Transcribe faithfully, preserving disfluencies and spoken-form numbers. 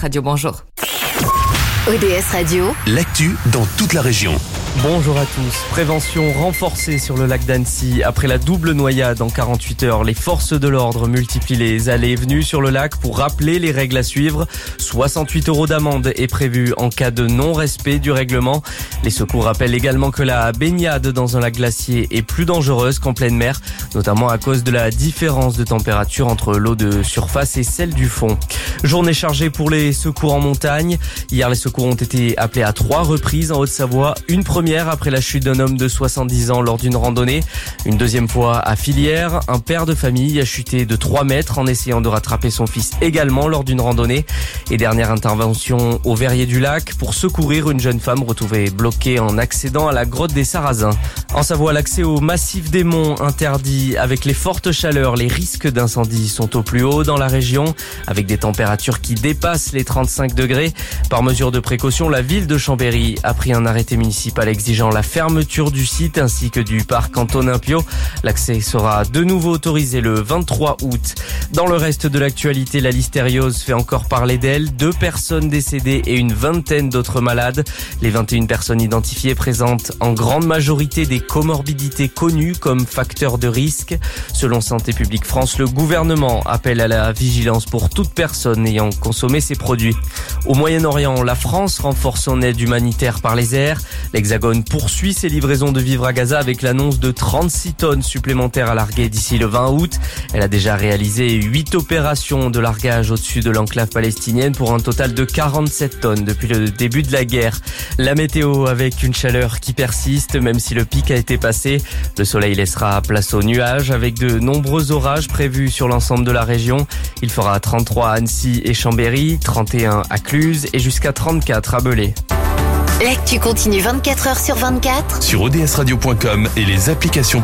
Radio, bonjour. O D S Radio, l'actu dans toute la région. Bonjour à tous. Prévention renforcée sur le lac d'Annecy. Après la double noyade en quarante-huit heures, les forces de l'ordre multiplient les allées et venues sur le lac pour rappeler les règles à suivre. soixante-huit euros d'amende est prévu en cas de non-respect du règlement. Les secours rappellent également que la baignade dans un lac glacier est plus dangereuse qu'en pleine mer, notamment à cause de la différence de température entre l'eau de surface et celle du fond. Journée chargée pour les secours en montagne. Hier, les secours ont été appelés à trois reprises en Haute-Savoie. Une première après la chute d'un homme de soixante-dix ans lors d'une randonnée. Une deuxième fois à Filière, un père de famille a chuté de trois mètres en essayant de rattraper son fils également lors d'une randonnée. Et dernière intervention au Verrier du Lac pour secourir une jeune femme retrouvée bloquée en accédant à la grotte des Sarrasins. En Savoie, l'accès au massif des monts interdit. Avec les fortes chaleurs, les risques d'incendie sont au plus haut dans la région, avec des températures qui dépassent les trente-cinq degrés. Par mesure de précaution, la ville de Chambéry a pris un arrêté municipal exigeant la fermeture du site ainsi que du parc Antonin Pio. L'accès sera de nouveau autorisé le vingt-trois août. Dans le reste de l'actualité, la listériose fait encore parler d'elle. Deux personnes décédées et une vingtaine d'autres malades. Les vingt et une personnes identifiées présentent en grande majorité des comorbidités connues comme facteurs de risque. Selon Santé publique France, le gouvernement appelle à la vigilance pour toute personne ayant consommé ces produits. Au Moyen-Orient, la France renforce son aide humanitaire par les airs. L'Hexagone poursuit ses livraisons de vivres à Gaza avec l'annonce de trente-six tonnes supplémentaires à larguer d'ici le vingt août. Elle a déjà réalisé huit opérations de largage au-dessus de l'enclave palestinienne pour un total de quarante-sept tonnes depuis le début de la guerre. La météo avec une chaleur qui persiste même si le pic a été passé. Le soleil laissera place aux nuages avec de nombreux orages prévus sur l'ensemble de la région. Il fera trente-trois à Annecy et Chambéry, trente et un à Cluse et jusqu'à trente-quatre à Belay. l'actu continue vingt-quatre heures sur vingt-quatre Sur O D S radio point com et les applications